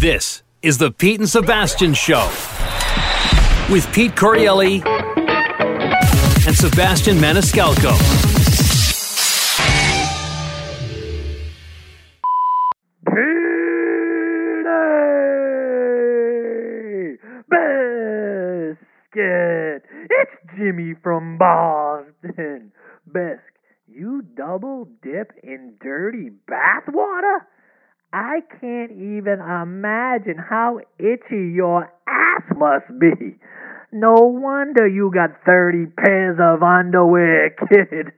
This is the Pete and Sebastian Show with Pete Corielli and Sebastian Maniscalco. Biscuit! It's Jimmy from Boston. Biscuit, you double dip in dirty bathwater? I can't even imagine how itchy your ass must be. No wonder you got 30 pairs of underwear, kid.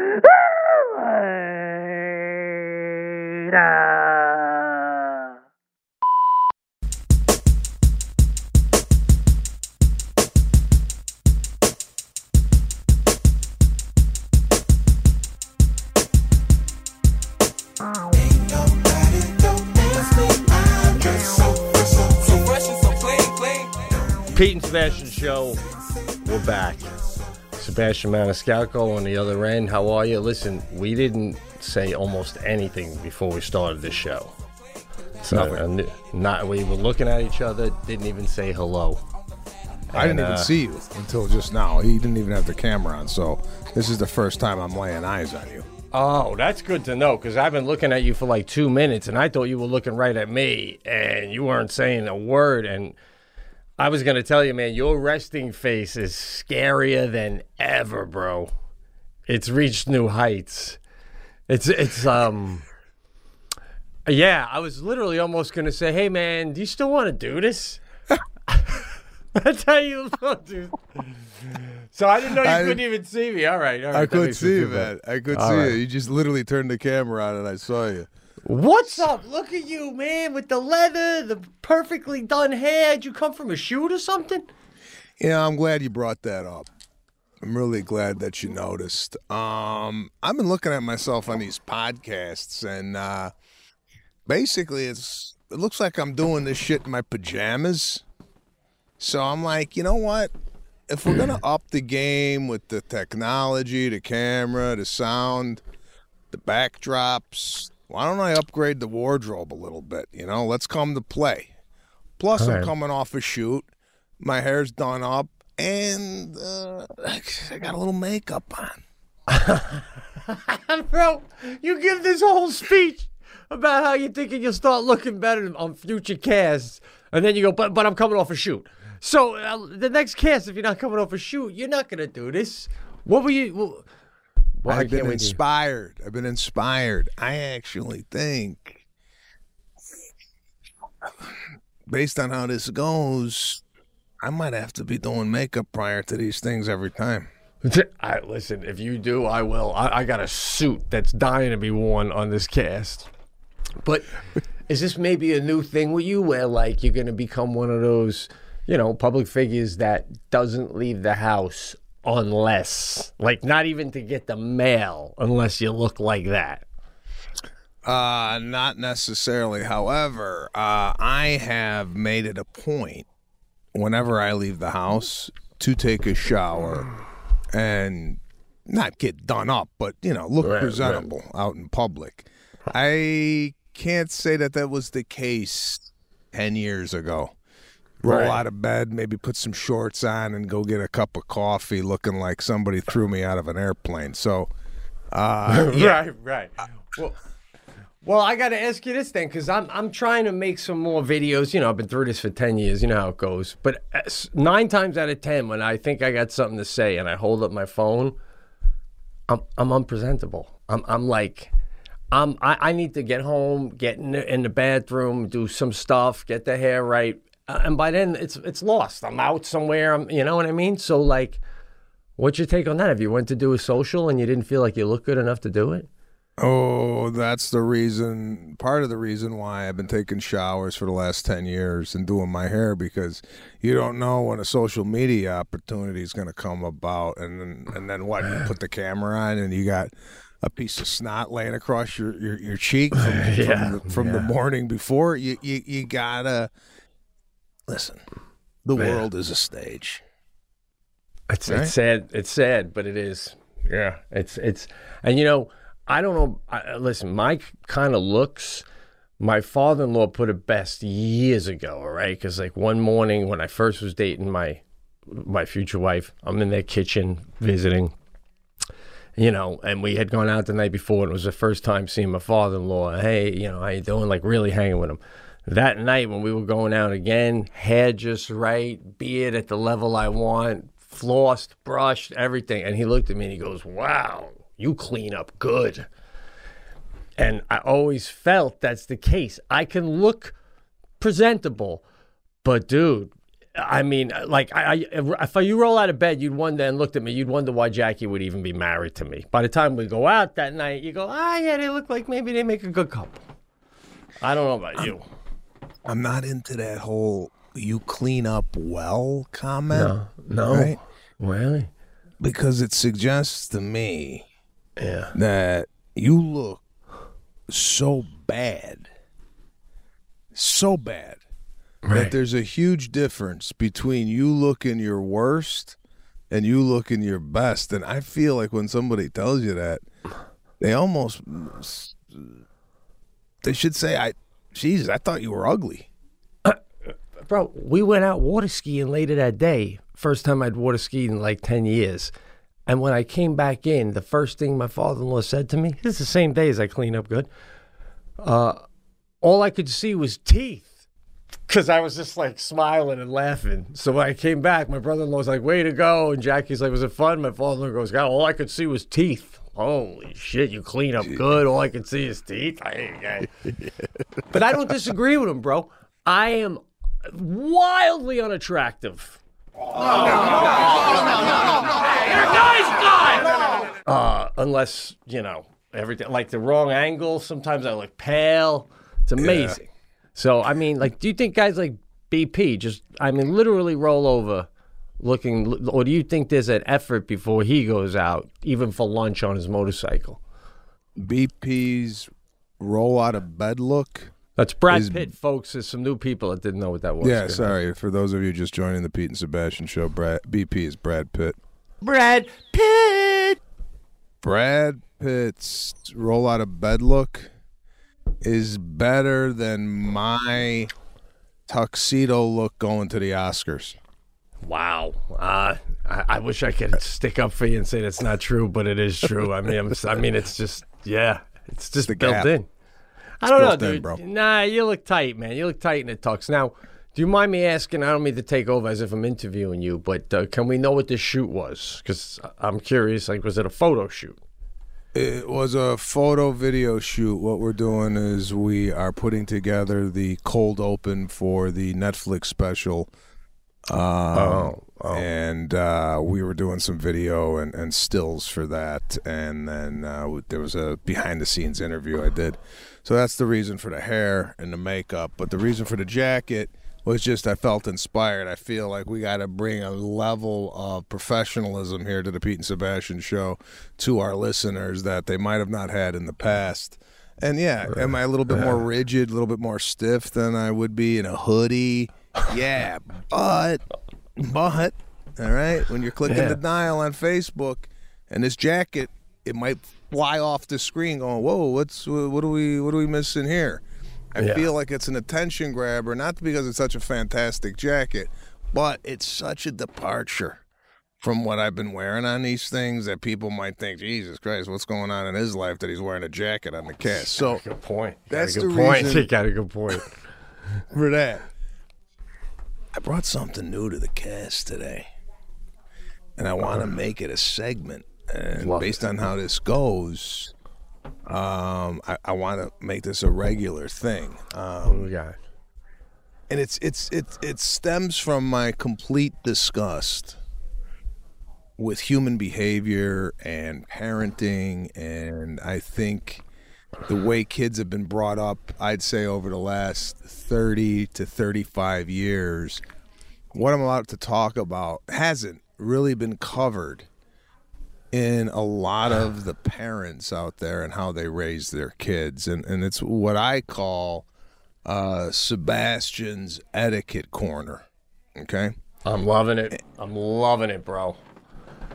Pete and Sebastian Show, we're back. Sebastian Maniscalco on the other end. How are you? Listen, we didn't say almost anything before we started this show. So, we were looking at each other, didn't even say hello. I didn't even see you until just now. He didn't even have the camera on, so this is the first time I'm laying eyes on you. Oh, that's good to know, because I've been looking at you for like 2 minutes, and I thought you were looking right at me, and you weren't saying a word, and I was going to tell you, man, your resting face is scarier than ever, bro. It's reached new heights. Yeah, I was literally almost going to say, hey, man, do you still want to do this? That's how you look, dude. So I didn't know you couldn't even see me. All right. I could see you, man. I could see you. You just literally turned the camera on and I saw you. What's up? Look at you, man, with the leather, the perfectly done hair. Did you come from a shoot or something? Yeah, I'm glad you brought that up. I'm really glad that you noticed. I've been looking at myself on these podcasts, and basically it looks like I'm doing this shit in my pajamas. So I'm like, you know what? If we're going to up the game with the technology, the camera, the sound, the backdrops, why don't I upgrade the wardrobe a little bit? You know, let's come to play. Plus, I'm coming off a shoot. My hair's done up, and I got a little makeup on. Bro, you give this whole speech about how you're thinking you'll start looking better on future casts, and then you go, but I'm coming off a shoot. So the next cast, if you're not coming off a shoot, you're not going to do this. What were you... I've been inspired. I actually think, based on how this goes, I might have to be doing makeup prior to these things every time. Listen, if you do, I will. I got a suit that's dying to be worn on this cast. But is this maybe a new thing with you where, like, you're going to become one of those, public figures that doesn't leave the house unless, like, not even to get the mail unless you look like that? Not necessarily. However, I have made it a point whenever I leave the house to take a shower and not get done up, but, look presentable out in public. I can't say that was the case 10 years ago. Roll out of bed, maybe put some shorts on, and go get a cup of coffee looking like somebody threw me out of an airplane. So, Right. Well, I got to ask you this then, because I'm trying to make some more videos. I've been through this for 10 years. You know how it goes. But 9 times out of 10, when I think I got something to say and I hold up my phone, I'm unpresentable. I need to get home, get in the bathroom, do some stuff, get the hair right. And by then, it's lost. I'm out somewhere. You know what I mean? So, like, what's your take on that? If you went to do a social and you didn't feel like you looked good enough to do it? Oh, that's the reason, part of the reason why I've been taking showers for the last 10 years and doing my hair, because you don't know when a social media opportunity is going to come about. And then what? You put the camera on and you got a piece of snot laying across your cheek from the morning before. You gotta... Listen, the world is a stage. It's sad. It's sad, but it is. Yeah. It's and I don't know. Listen, my kind of looks My father-in-law put it best years ago, all right? Because like one morning when I first was dating my future wife, I'm in their kitchen visiting, you know, and we had gone out the night before, and it was the first time seeing my father-in-law. Hey, you know, how you doing? Like really hanging with him. That night when we were going out again, hair just right, beard at the level I want, flossed, brushed, everything. And he looked at me and he goes, wow, you clean up good. And I always felt that's the case. I can look presentable, but dude, I mean, like, if you roll out of bed, you'd wonder, and looked at me, you'd wonder why Jackie would even be married to me. By the time we go out that night, you go, yeah, they look like maybe they make a good couple. I don't know about you. I'm not into that whole "you clean up well" comment. No, right? Really? Because it suggests to me Yeah. that you look so bad, that there's a huge difference between you looking your worst and you looking your best. And I feel like when somebody tells you that, they should say, Jesus, I thought you were ugly. Bro, we went out water skiing later that day. First time I'd water skied in like 10 years. And when I came back in, the first thing my father-in-law said to me, this is the same day as I clean up good, all I could see was teeth, because I was just like smiling and laughing. So when I came back, my brother-in-law was like, way to go. And Jackie's like, was it fun? My father-in-law goes, God, all I could see was teeth. Holy shit, you clean up good. All I can see is teeth. But I don't disagree with him, bro. I am wildly unattractive. Unless, you know, everything, like the wrong angle. Sometimes I look pale. It's amazing. Yeah. So, I mean, like, do you think guys like BP just, I mean, literally roll over looking, or do you think there's an effort before he goes out, even for lunch on his motorcycle? BP's roll out of bed look? That's Brad Pitt, folks. There's some new people that didn't know what that was. Yeah, sorry. For those of you just joining the Pete and Sebastian show, BP is Brad Pitt. Brad Pitt! Brad Pitt's roll out of bed look is better than my tuxedo look going to the Oscars. Wow. I wish I could stick up for you and say that's not true, but it is true. I mean, it's just, yeah, it's just built gap. in. I don't know, dude. Bro. Nah, you look tight, man. You look tight in the tux. Now, do you mind me asking? I don't mean to take over as if I'm interviewing you, but can we know what the shoot was? Because I'm curious. Like, was it a photo shoot? It was a photo video shoot. What we're doing is we are putting together the cold open for the Netflix special. And we were doing some video and stills for that. And then there was a behind-the-scenes interview I did. So that's the reason for the hair and the makeup. But the reason for the jacket was just I felt inspired. I feel like we got to bring a level of professionalism here to the Pete and Sebastian show to our listeners that they might have not had in the past. And, yeah, am I a little bit more rigid, a little bit more stiff than I would be in a hoodie? Yeah, but, all right, when you're clicking the dial on Facebook and this jacket, it might fly off the screen going, whoa, what are we missing here? I feel like it's an attention grabber, not because it's such a fantastic jacket, but it's such a departure from what I've been wearing on these things that people might think, Jesus Christ, what's going on in his life that he's wearing a jacket on the cast? So good point. That's the reason. reason. You got a good point For that. I brought something new to the cast today, and I want to make it a segment. And based on how this goes, I want to make this a regular thing. What do we got? And it stems from my complete disgust with human behavior and parenting, and I think the way kids have been brought up, I'd say over the last 30 to 35 years, what I'm allowed to talk about hasn't really been covered in a lot of the parents out there and how they raise their kids. And it's what I call Sebastian's etiquette corner. Okay? I'm loving it. I'm loving it, bro.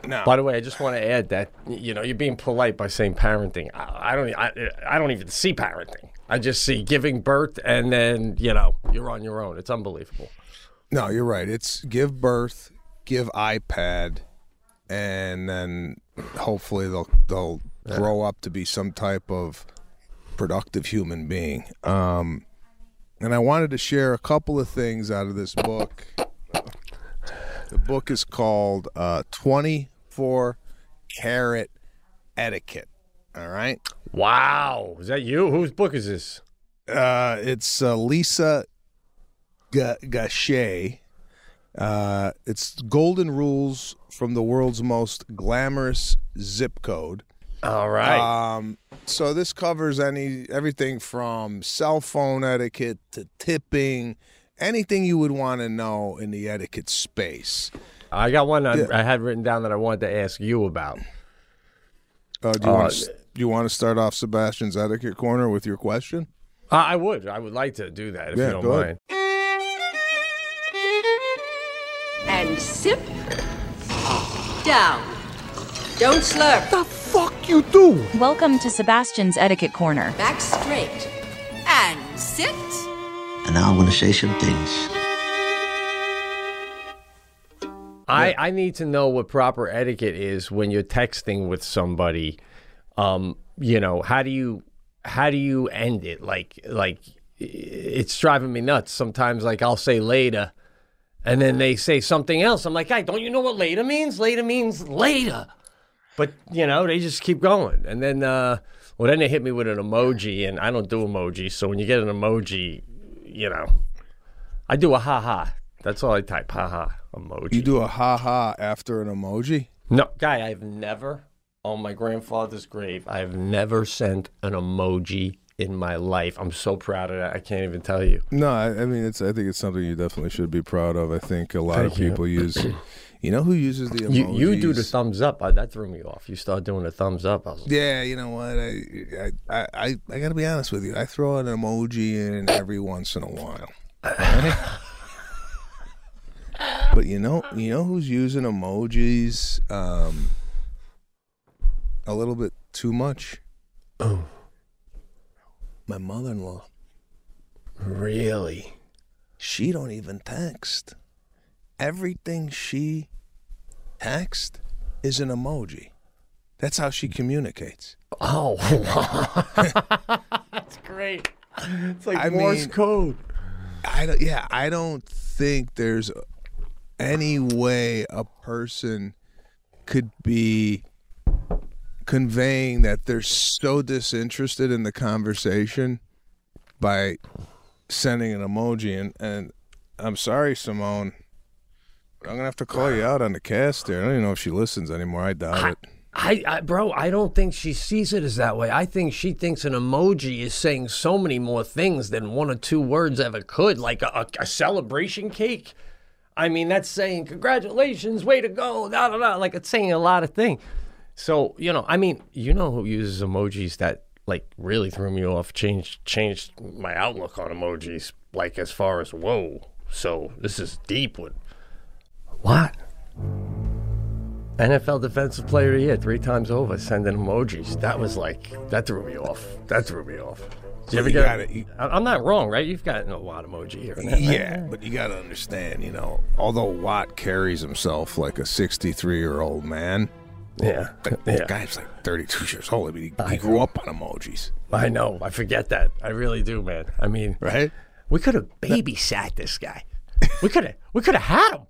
No. By the way, I just want to add that you're being polite by saying parenting. I don't even see parenting. I just see giving birth, and then you're on your own. It's unbelievable. No, you're right. It's give birth, give iPad, and then hopefully they'll grow up to be some type of productive human being. And I wanted to share a couple of things out of this book. The book is called 24 Karat Etiquette. All right. Wow. Is that you? Whose book is this? It's Lisa Gachet. It's Golden Rules from the World's Most Glamorous Zip Code. All right. So this covers everything from cell phone etiquette to tipping, anything you would want to know in the etiquette space. I got one I had written down that I wanted to ask you about. Do you want to start off Sebastian's etiquette corner with your question? I would like to do that if you don't mind. And sip. Down. Don't slurp. The fuck you do? Welcome to Sebastian's Etiquette Corner. Back straight. And sit. And now I'm going to say some things. I need to know what proper etiquette is when you're texting with somebody. How do you end it? Like it's driving me nuts. Sometimes like I'll say later and then they say something else. I'm like, hey, don't you know what later means? Later means later. But, they just keep going. And then, then they hit me with an emoji, and I don't do emojis. So when you get an emoji, I do a ha-ha. That's all I type, ha-ha, emoji. You do a ha-ha after an emoji? No, Guy, I've never, on my grandfather's grave, I've never sent an emoji in my life. I'm so proud of that. I can't even tell you. No, I mean, I think it's something you definitely should be proud of. I think a lot of people use... You know who uses the emojis? You do the thumbs up. That threw me off. You start doing the thumbs up. I was like, yeah, you know what? I got to be honest with you. I throw an emoji in every once in a while. Right? But you know who's using emojis a little bit too much? Oh. My mother-in-law. Really? She don't even text. Everything she texts is an emoji. That's how she communicates. Oh, that's great. It's like Morse code. I don't think there's any way a person could be conveying that they're so disinterested in the conversation by sending an emoji. And I'm sorry, Simone. I'm going to have to call you out on the cast there. I don't even know if she listens anymore. I doubt it. Bro, I don't think she sees it as that way. I think she thinks an emoji is saying so many more things than one or two words ever could, like a celebration cake. I mean, that's saying, congratulations, way to go, da-da-da. Like, it's saying a lot of things. So, I mean, who uses emojis that, like, really threw me off, changed my outlook on emojis, like, as far as, whoa, so this is deep with... What? NFL Defensive Player of the Year 3 times over, sending emojis. That threw me off. Did you ever get it? I'm not wrong, right? You've gotten a lot of emoji here. Yeah, but you got to understand, although Watt carries himself like a 63-year-old man, the guy's like 32 years old. I mean, he grew up on emojis. I know. I forget that. I really do, man. I mean, right? We could have babysat this guy. We could have had him.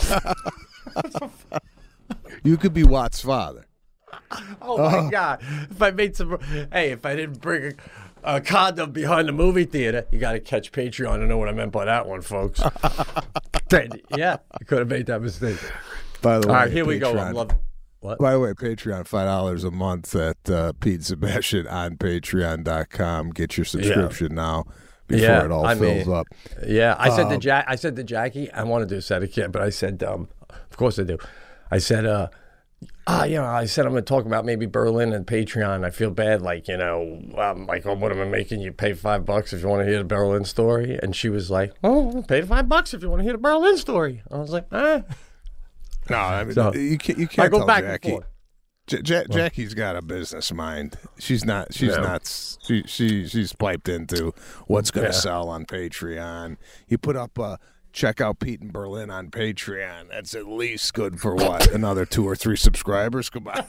You could be Watt's father. Oh my God! If I didn't bring a condom behind the movie theater, you got to catch Patreon to know what I meant by that one, folks. Yeah, I could have made that mistake. By the way, all right, here we go. I'm loving. What? By the way, Patreon, $5 a month at Pete Sebastian on Patreon.com. Get your subscription now. Before it all fills up. Yeah, I said to Jackie, I want to do a set again, but I said, of course I do. I said, I said I'm going to talk about maybe Berlin and Patreon. I feel bad, like, what am I making you pay $5 if you want to hear the Berlin story? And she was like, oh, pay the $5 if you want to hear the Berlin story. I was like, No, I mean, So, you can't I go tell back Jackie. and forth. Jackie's got a business mind. She's not. She's piped into what's going to sell on Patreon. You put up check out Pete in Berlin on Patreon. That's at least good for what, another 2 or 3 subscribers. Goodbye.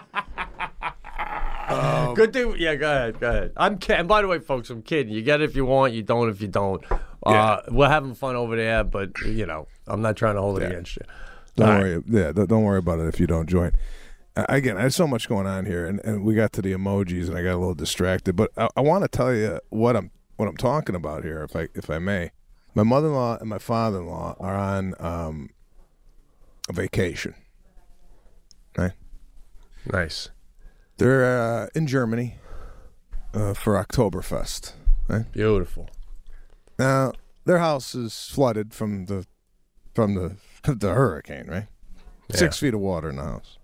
Good thing. Yeah, go ahead. I'm kidding. And by the way, folks, I'm kidding. You get it if you want. You don't if you don't. We're having fun over there, but I'm not trying to hold it against you. Don't worry. Yeah, don't worry about it if you don't join. Again, I have so much going on here, and we got to the emojis, and I got a little distracted. But I want to tell you what I'm talking about here, if I may. My mother-in-law and my father-in-law are on a vacation. Right? Nice. They're in Germany for Oktoberfest. Right? Beautiful. Now their house is flooded from the hurricane. Right? Yeah. 6 feet of water in the house.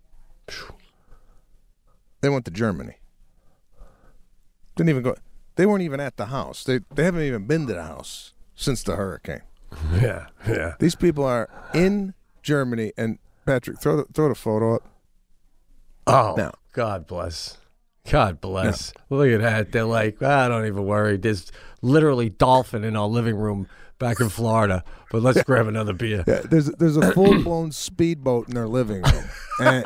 They went to Germany. Didn't even go. They weren't even at the house. They haven't even been to the house since the hurricane. Yeah. These people are in Germany. And Patrick, throw the photo up. Oh, Now. God bless. God bless. Look at that. They're like, don't even worry. There's literally dolphin in our living room back in Florida. But let's grab another beer. Yeah, there's a full-blown speedboat in their living room.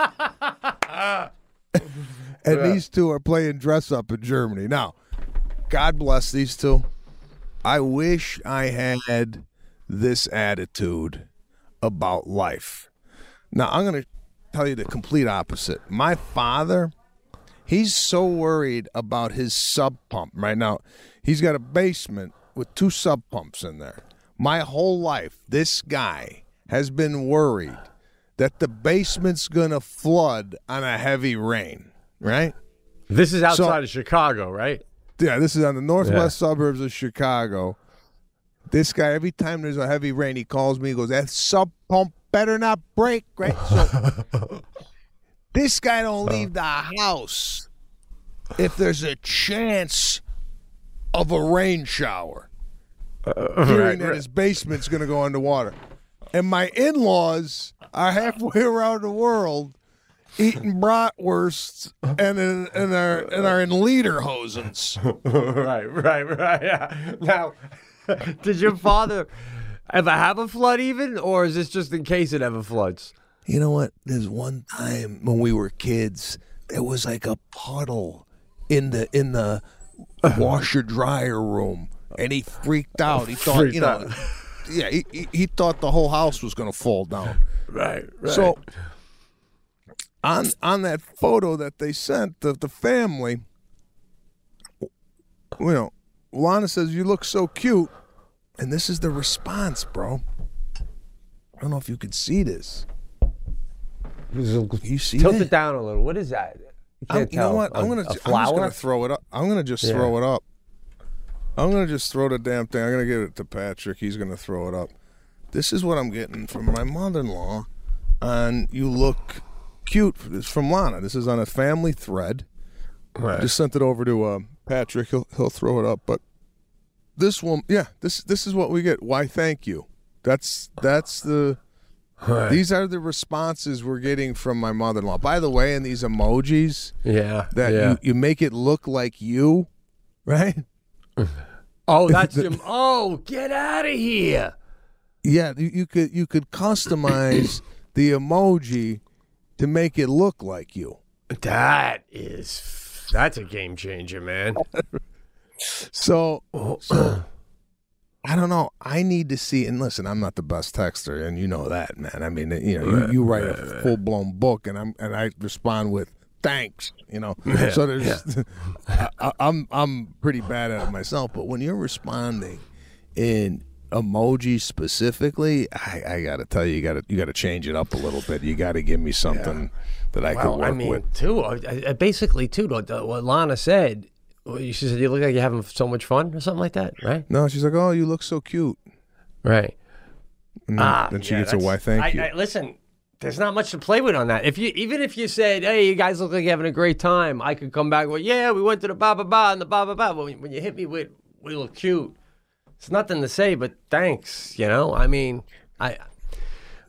And these two are playing dress-up in Germany. Now, God bless these two. I wish I had this attitude about life. Now, I'm going to tell you the complete opposite. My father, he's so worried about his sub pump right now. He's got a basement with 2 sub pumps in there. My whole life, this guy has been worried that the basement's going to flood on a heavy rain, right? This is outside of Chicago, right? Yeah, this is on the northwest suburbs of Chicago. This guy, every time there's a heavy rain, he calls me. He goes, that sub pump better not break, right? So this guy don't leave the house if there's a chance of a rain shower. Hearing that his basement's going to go underwater. And my in-laws are halfway around the world eating bratwursts and are in lederhosens. Right. Yeah. Now, did your father ever have a flood even, or is this just in case it ever floods? You know what? There's one time when we were kids, there was like a puddle in the washer dryer room, and he freaked out. He thought, he thought the whole house was going to fall down. Right. So on that photo that they sent the family, Lana says, "You look so cute," and this is the response, bro. I don't know if you could see this. You see Tilt that? it down a little. What is that? You can't tell. You know what? I'm just gonna throw it up. I'm gonna just throw it up. I'm gonna just throw the damn thing. I'm gonna give it to Patrick. He's gonna throw it up. This is what I'm getting from my mother-in-law. And you look cute. It's from Lana. This is on a family thread. Right. I just sent it over to Patrick. He'll throw it up. But this one, this is what we get. Why? Thank you. That's the. Right. These are the responses we're getting from my mother-in-law. By the way, in these emojis, you make it look like you, right? Oh, that's him. Oh, get out of here! Yeah, you could customize the emoji to make it look like you. That's a game changer, man. So I don't know. I need to see, and listen, I'm not the best texter, and you know that, man. I mean, you write a full blown book, and I respond with thanks. So there's, I'm pretty bad at it myself. But when you're responding in emoji specifically, I got to tell you, you got to change it up a little bit. You got to give me something that I can work with. Too, basically, too, what Lana said. She said, "You look like you're having so much fun," or something like that, right? No, she's like, "Oh, you look so cute." Right. Then she gets a why thank you. Listen, there's not much to play with on that. Even if you said, "Hey, you guys look like you're having a great time," I could come back with, "Yeah, we went to the ba ba ba and the ba ba ba." When you hit me with, "We look cute," it's nothing to say but thanks. I mean,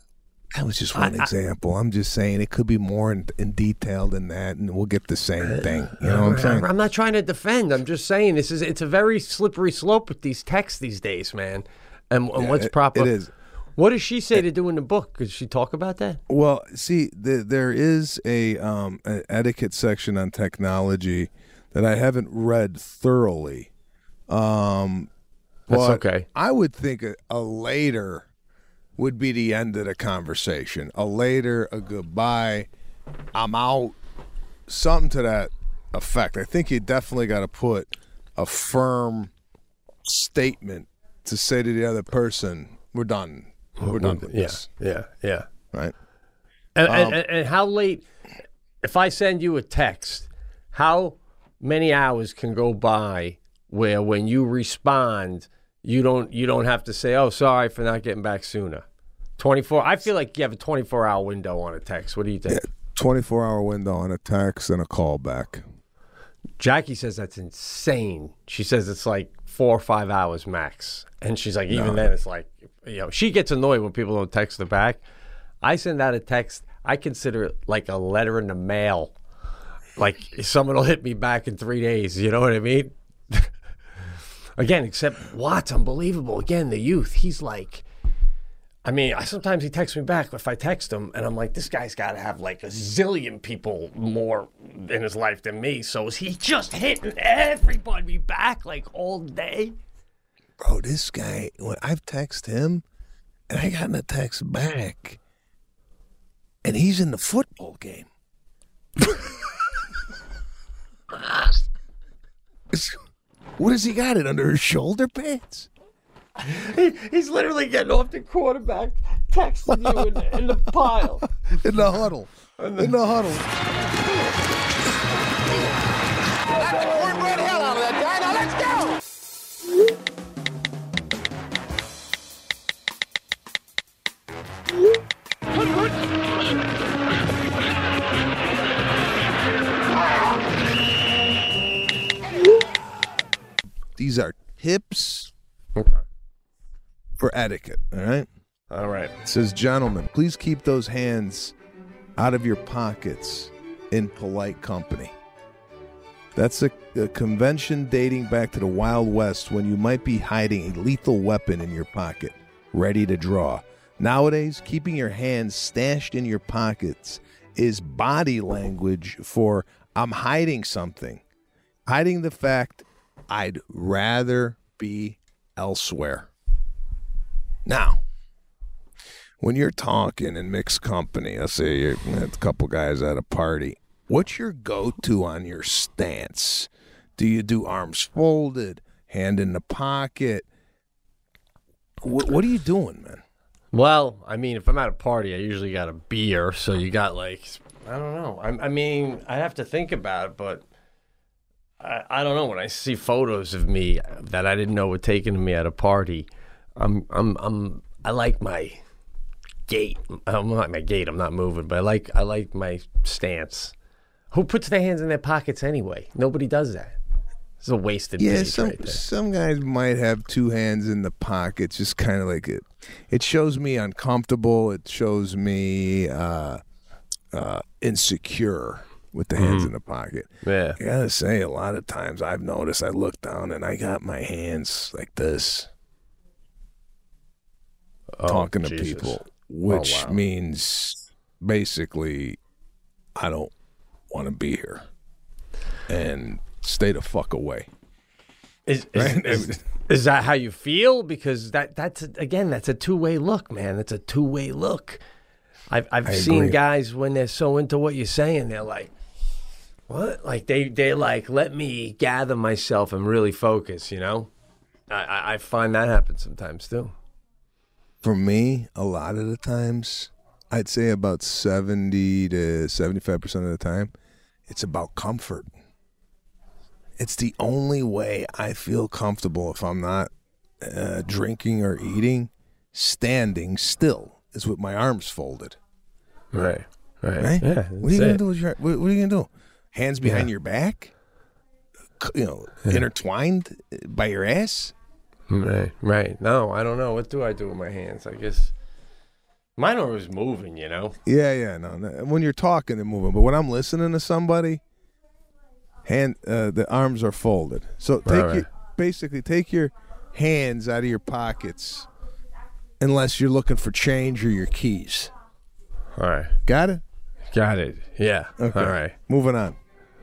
That was just one example. I'm just saying it could be more in detail than that, and we'll get the same thing. You know what I'm saying? I'm not trying to defend. I'm just saying it's a very slippery slope with these texts these days, man. And what's proper? It is. What does she say to do in the book? Could she talk about that? Well, see, there is an etiquette section on technology that I haven't read thoroughly. That's okay. I would think a later would be the end of the conversation. A later, a goodbye, I'm out, something to that effect. I think you definitely got to put a firm statement to say to the other person, we're done. We're done with this. Yeah. Right? And how late, if I send you a text, how many hours can go by where when you respond, you don't have to say, oh, sorry for not getting back sooner? 24. I feel like you have a 24-hour window on a text. What do you think? 24-hour window on a text and a call back. Jackie says that's insane. She says it's like 4 or 5 hours max. And she's like, even then it's like, she gets annoyed when people don't text her back. I send out a text. I consider it like a letter in the mail. Like someone will hit me back in 3 days. You know what I mean? Again, except Watt's unbelievable. Again, the youth. He's like, sometimes he texts me back if I text him, and I'm like, this guy's got to have like a zillion people more in his life than me. So is he just hitting everybody back like all day? Bro, this guy, when I've texted him, and I got a text back, and he's in the football game. What has he got it under his shoulder pads? He's literally getting off the quarterback, texting you in the pile. In the huddle. In the huddle. That's cornbread hell out of that guy. Now let's go! These are tips for etiquette, all right? All right. It says, gentlemen, please keep those hands out of your pockets in polite company. That's a convention dating back to the Wild West when you might be hiding a lethal weapon in your pocket, ready to draw. Nowadays, keeping your hands stashed in your pockets is body language for I'm hiding something. Hiding the fact I'd rather be elsewhere. Now, when you're talking in mixed company, let's say you're a couple guys at a party, what's your go-to on your stance? Do you do arms folded, hand in the pocket? What are you doing, man? Well, if I'm at a party, I usually got a beer, so you got like, I don't know. I have to think about it, but I don't know. When I see photos of me that I didn't know were taken of me at a party, I like my gait. I don't like my gait. I'm not moving, but I like my stance. Who puts their hands in their pockets anyway? Nobody does that. It's a wasted page right there. Some guys might have two hands in the pockets, just kind of like it. It shows me uncomfortable. It shows me insecure with the hands in the pocket. Yeah. I gotta say, a lot of times I've noticed I look down and I got my hands like this. Talking to people, which means basically I don't want to be here and stay the fuck away. Is that how you feel? Because that's a two-way look, man. It's a two-way look. I've seen guys when they're so into what you're saying, they're like, what? Like they like, let me gather myself and really focus, you know? I find that happens sometimes too. For me, a lot of the times, I'd say about 70 to 75% of the time, it's about comfort. It's the only way I feel comfortable if I'm not drinking or eating. Standing still is with my arms folded. Right? Yeah. What are you going to do? What are you going to do? Hands behind your back? Intertwined by your ass? Right. No, I don't know. What do I do with my hands? I guess Mine are always moving, you know? Yeah, no. When you're talking, they're moving. But when I'm listening to somebody, the arms are folded. So basically take your hands out of your pockets unless you're looking for change or your keys. All right. Got it? Got it. Yeah. Okay. All right. Moving on.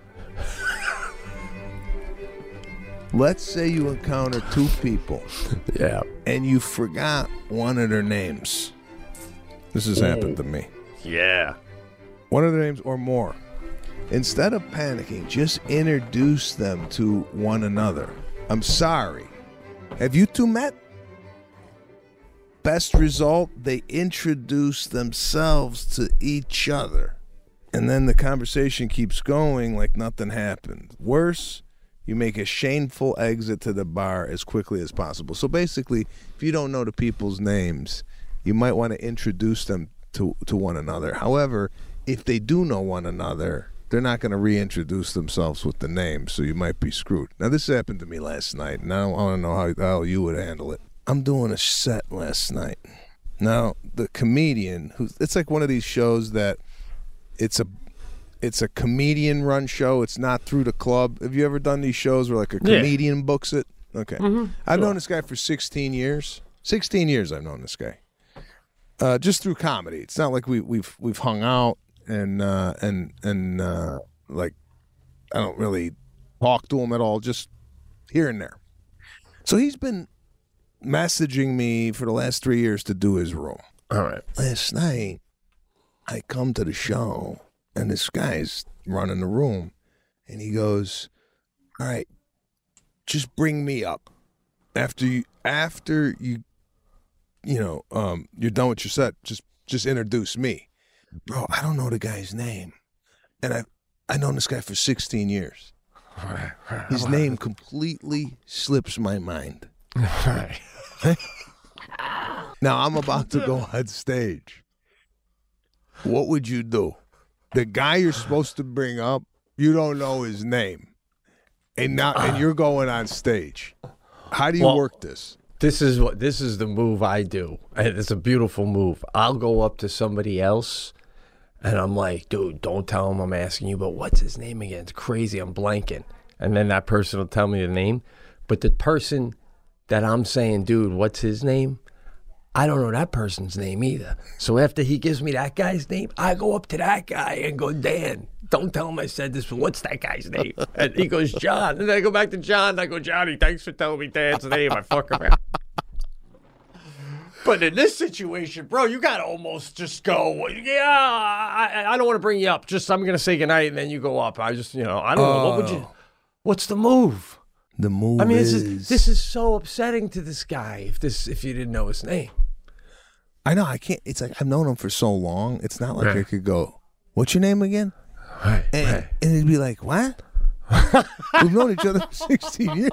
Let's say you encounter two people. Yeah. And you forgot one of their names. This has happened to me. Yeah. One of their names or more. Instead of panicking, just introduce them to one another. I'm sorry. Have you two met? Best result, they introduce themselves to each other. And then the conversation keeps going like nothing happened. Worse, you make a shameful exit to the bar as quickly as possible. So basically, if you don't know the people's names, you might want to introduce them to one another. However, if they do know one another, they're not going to reintroduce themselves with the name, so you might be screwed. Now, this happened to me last night, and I want to know how you would handle it. I'm doing a set last night. Now, the comedian, it's like one of these shows that it's a comedian-run show. It's not through the club. Have you ever done these shows where like a comedian books it? Okay. Mm-hmm. I've known this guy for 16 years. 16 years I've known this guy. Just through comedy. It's not like we've hung out and like I don't really talk to him at all, just here and there. So he's been messaging me for the last 3 years to do his room. All right. Last night I come to the show and this guy's running the room and he goes, "All right, just bring me up after you you're done with your set. Just introduce me." Bro, I don't know the guy's name, and I've known this guy for 16 years. His name completely slips my mind. Right. Now I'm about to go on stage. What would you do? The guy you're supposed to bring up, you don't know his name, and you're going on stage. How do you work this? This is the move I do. And it's a beautiful move. I'll go up to somebody else and I'm like, "Dude, don't tell him I'm asking you, but what's his name again? It's crazy, I'm blanking." And then that person will tell me the name. But the person that I'm saying, "Dude, what's his name?" I don't know that person's name either. So after he gives me that guy's name, I go up to that guy and go, "Dan, don't tell him I said this, but what's that guy's name?" And he goes, "John." And then I go back to John and I go, "Johnny, thanks for telling me Dan's name. I fuck around." But in this situation, bro, you got to almost just go, "Yeah, I don't want to bring you up. Just I'm going to say goodnight," and then you go up. I just, I don't know. What's the move? The move this is so upsetting to this guy if you didn't know his name. I know, I can't. It's like I've known him for so long. It's not like I could go, "What's your name again?" Right. And he'd be like, "What?" We've known each other for 16 years.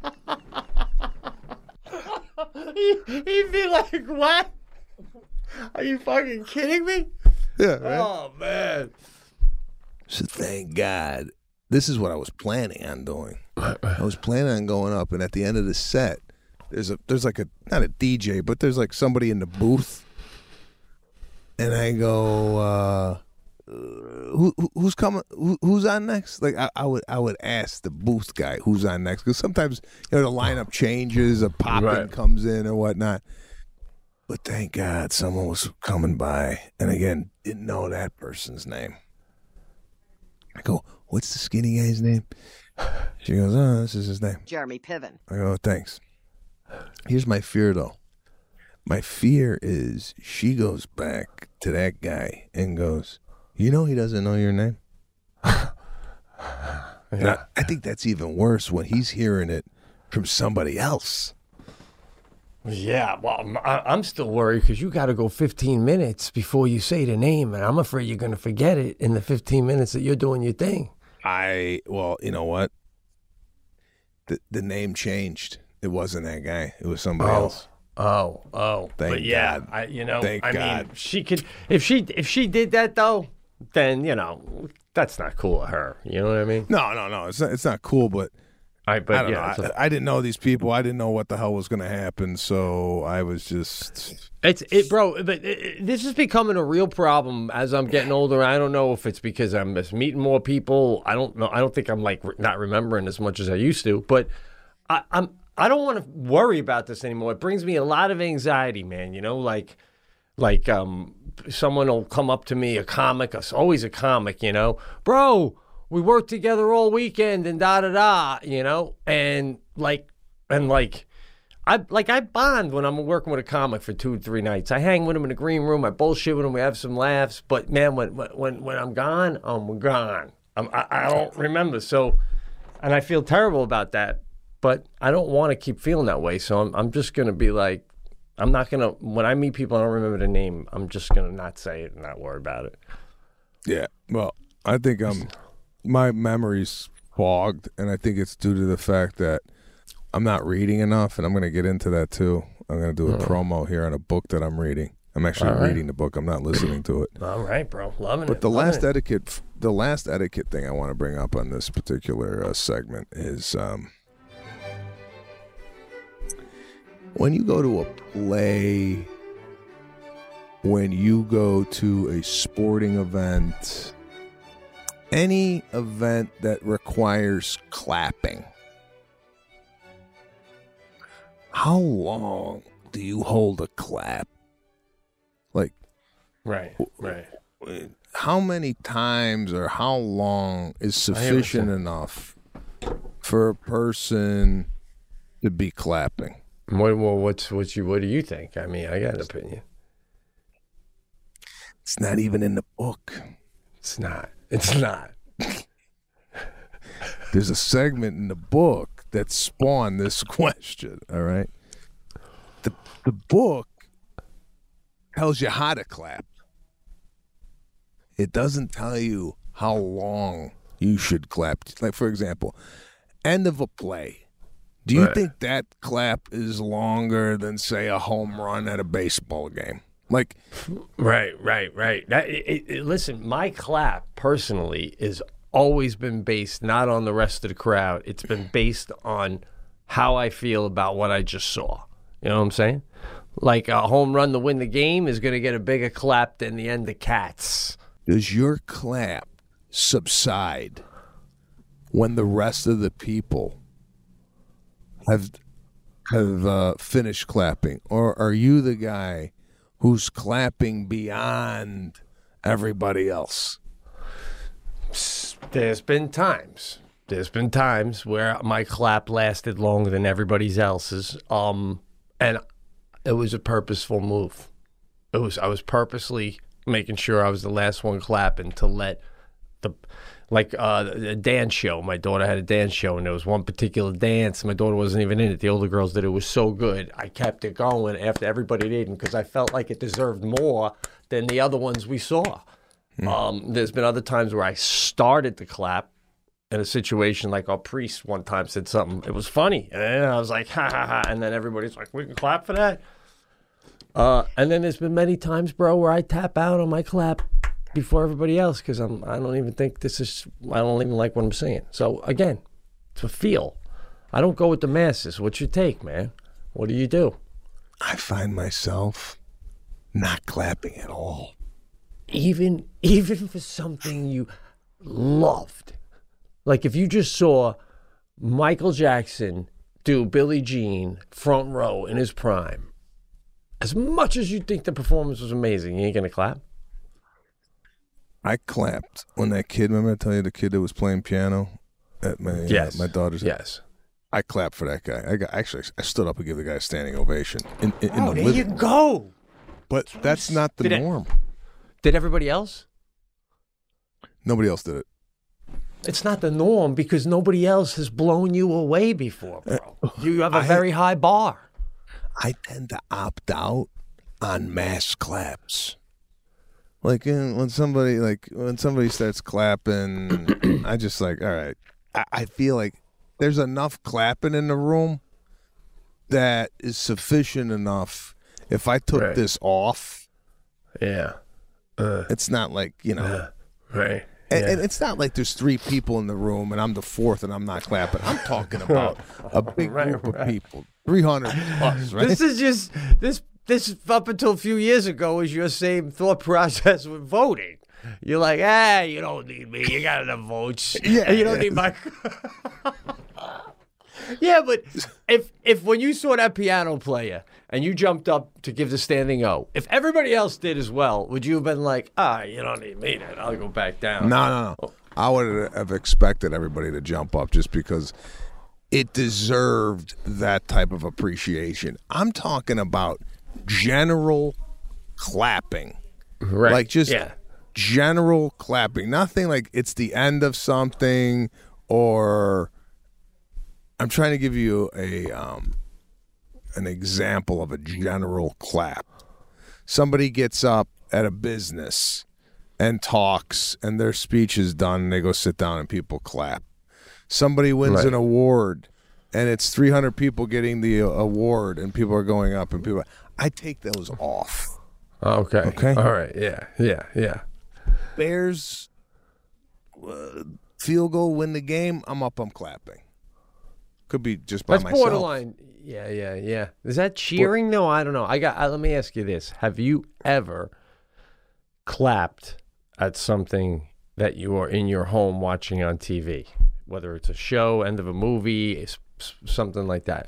He'd be like, "What? Are you fucking kidding me?" Yeah, right? Oh, man. So thank God. This is what I was planning on doing. I was planning on going up, and at the end of the set, there's like not a DJ, but there's like somebody in the booth, and I go, who's coming? Who's on next? Like I would ask the booth guy who's on next, because sometimes the lineup changes, a pop-in comes in or whatnot. But thank God someone was coming by, and again didn't know that person's name. I go, "What's the skinny guy's name?" She goes, "Oh, this is his name, Jeremy Piven." I go, "Thanks." Here's my fear, though. My fear is she goes back to that guy and goes, "You know he doesn't know your name?" Yeah. I think that's even worse when he's hearing it from somebody else. Yeah, well, I'm still worried because you got to go 15 minutes before you say the name, and I'm afraid you're going to forget it in the 15 minutes that you're doing your thing. Well, you know what? The name changed. It wasn't that guy. It was somebody else. Oh. Thank but yeah, God. Thank God. mean, she could if she did that though, then that's not cool of her. You know what I mean? No. It's not cool, but I don't know. I didn't know these people. I didn't know what the hell was going to happen. So I was just. Bro. But this is becoming a real problem as I'm getting older. I don't know if it's because I'm just meeting more people. I don't know. I don't think I'm like not remembering as much as I used to. But I don't want to worry about this anymore. It brings me a lot of anxiety, man. You know, like someone will come up to me, a comic, always a comic. You know, bro. We worked together all weekend and da-da-da, you know? And I bond when I'm working with a comic for 2 or 3 nights. I hang with him in the green room. I bullshit with him. We have some laughs. But, man, when I'm gone, I'm gone. I don't remember. So, and I feel terrible about that. But I don't want to keep feeling that way. So I'm just going to be like, I'm not going to, when I meet people, I don't remember the name. I'm just going to not say it and not worry about it. Yeah. Well, I think my memory's fogged, and I think it's due to the fact that I'm not reading enough, and I'm going to get into that too. I'm going to do a promo here on a book that I'm reading. I'm actually reading the book. I'm not listening to it. All right, bro. Loving it. But the last etiquette thing I want to bring up on this particular segment is when you go to a play, when you go to a sporting event, any event that requires clapping, how long do you hold a clap? Like, right. How many times or how long is sufficient enough for a person to be clapping? What do you think? I mean, I got an opinion. It's not even in the book. It's not. There's a segment in the book that spawned this question, all right? The book tells you how to clap. It doesn't tell you how long you should clap. Like, for example, end of a play. Do you think that clap is longer than, say, a home run at a baseball game? Like, right. Listen, my clap personally is always been based not on the rest of the crowd. It's been based on how I feel about what I just saw. You know what I'm saying? Like a home run to win the game is going to get a bigger clap than the end of Cats. Does your clap subside when the rest of the people have finished clapping, or are you the guy who's clapping beyond everybody else? There's been times where my clap lasted longer than everybody else's, and it was a purposeful move. I was purposely making sure I was the last one clapping to let the dance show. My daughter had a dance show, and there was one particular dance. My daughter wasn't even in it. The older girls did. It was so good. I kept it going after everybody did, because I felt like it deserved more than the other ones we saw. There's been other times where I started to clap in a situation, like our priest one time said something. It was funny, and I was like, ha, ha, ha. And then everybody's like, we can clap for that? And then there's been many times, bro, where I tap out on my clap before everybody else because I don't even like what I'm saying. So, again, it's a feel. I don't go with the masses. What's your take, man? What do you do? I find myself not clapping at all. Even for something you loved. Like if you just saw Michael Jackson do Billie Jean front row in his prime, as much as you think the performance was amazing, you ain't going to clap? I clapped when that kid, remember I tell you the kid that was playing piano at my daughter's? Yes. I clapped for that guy. I stood up and gave the guy a standing ovation. There you go. But that's not the norm. Did everybody else? Nobody else did it. It's not the norm because nobody else has blown you away before, bro. You have a very high bar. I tend to opt out on mass claps. Like when somebody starts clapping, I just like, all right. I feel like there's enough clapping in the room that is sufficient enough. If I took this off, yeah, it's not like, right. And it's not like there's 3 people in the room and I'm the 4th and I'm not clapping. I'm talking about a big group of people, 300 plus, right? This is just this up until a few years ago was your same thought process with voting. You're like, you don't need me. You got enough votes. Yeah, you don't need my. Yeah, but if when you saw that piano player and you jumped up to give the standing O, if everybody else did as well, would you have been like, you don't need me then, I'll go back down? No. I would have expected everybody to jump up just because it deserved that type of appreciation. I'm talking about general clapping. Right. Like just general clapping. Nothing like it's the end of something or I'm trying to give you an example of a general clap. Somebody gets up at a business and talks and their speech is done and they go sit down and people clap. Somebody wins an award and it's 300 people getting the award and people are going up and people I take those off. Okay. All right. Yeah. Bears field goal, win the game, I'm up, I'm clapping. Could be just by myself. That's borderline. Yeah. Is that cheering? No, I don't know. Let me ask you this. Have you ever clapped at something that you are in your home watching on TV? Whether it's a show, end of a movie, something like that.